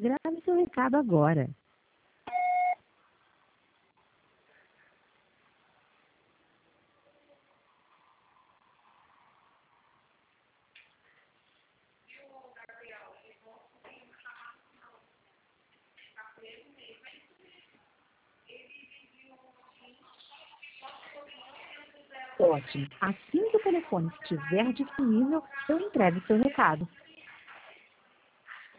Grave seu recado agora. Ótimo. Assim que o telefone estiver disponível, eu entrego seu recado.